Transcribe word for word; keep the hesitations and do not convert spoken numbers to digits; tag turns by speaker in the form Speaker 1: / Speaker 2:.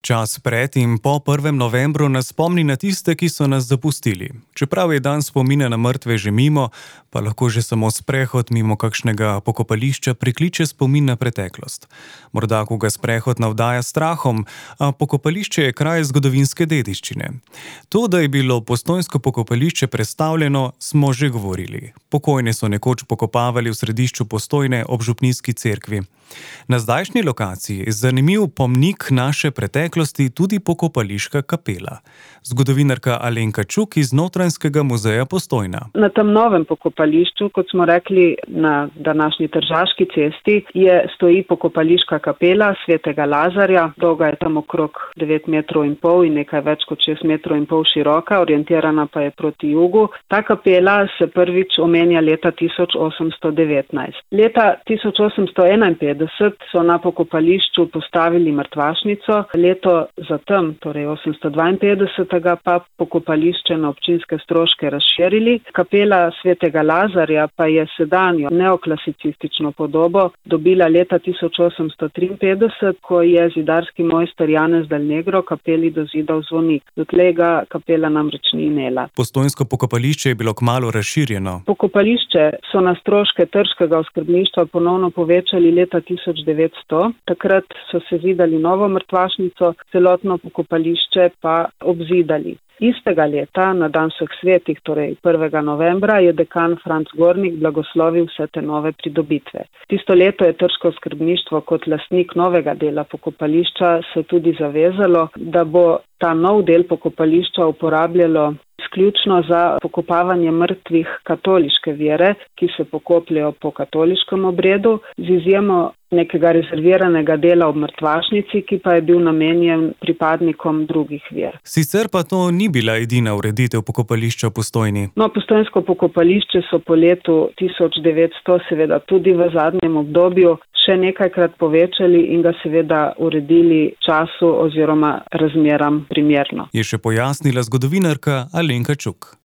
Speaker 1: Čas pred in po prvem novembru nas spomni na tiste, ki so nas zapustili. Čeprav je dan spomina na mrtve že mimo, pa lahko že samo sprehod mimo kakšnega pokopališča prikliče spomin na preteklost. Morda koga sprehod navdaja strahom, a pokopališče je kraj zgodovinske dediščine. To, da je bilo postojnsko pokopališče prestavljeno, smo že govorili. Pokojne so nekoč pokopavali v središču Postojne ob župnijski cerkvi. Na zdajšnji lokaciji je zanimiv pomnik naše preteklosti tudi pokopališka kapela. Zgodovinarka Alenka Čuk iz Notranjskega muzeja Postojna.
Speaker 2: Na tem novem pokopališču, kot smo rekli na današnji Tržaški cesti, je stoji pokopališka kapela svetega Lazarja. Dolga je tam okrog devet metrov in pol in nekaj več kot šest metrov in pol široka, orientirana pa je proti jugu. Ta kapela se prvič omenja leta tisoč osemsto devetnajst. Leta tisoč osemsto enainpetdeset so na pokopališču postavili mrtvašnico, leto zatem, torej osemsto dvainpetdeset, pa pokopališče na občinske stroške razširili. Kapela svetega Lazarja pa je sedanjo neoklasicistično podobo dobila leta tisoč osemsto triinpetdeset, ko je zidarski mojster Janez Del Negro kapeli dozidal zvonik. Dotlej ga kapela namreč ni imela.
Speaker 1: Postojnsko pokopališče je bilo kmalu razširjeno.
Speaker 2: Pokopališče so na stroške trškega oskrbništva ponovno povečali leta tisoč devetsto. Takrat so se zidali novo mrtvašnico, celotno pokopališče pa obzidali. Istega leta, na dan vseh svetih, torej prvega novembra, je dekan Franc Gornik blagoslovil vse te nove pridobitve. Tisto leto je trško skrbništvo kot lastnik novega dela pokopališča se tudi zavezalo, da bo ta nov del pokopališča uporabljalo izključno za pokopavanje mrtvih katoliške vere, ki se pokopljajo po katoliškem obredu, z izjemo nekega rezerviranega dela ob mrtvašnici, ki pa je bil namenjen pripadnikom drugih ver.
Speaker 1: Sicer pa to ni bila edina ureditev pokopališča v Postojni.
Speaker 2: No, postojnsko pokopališče so po letu tisoč devetsto seveda tudi v zadnjem obdobju še nekajkrat povečali in ga seveda uredili času oziroma razmeram primerno.
Speaker 1: Je še pojasnila zgodovinarka Alenka Čuk.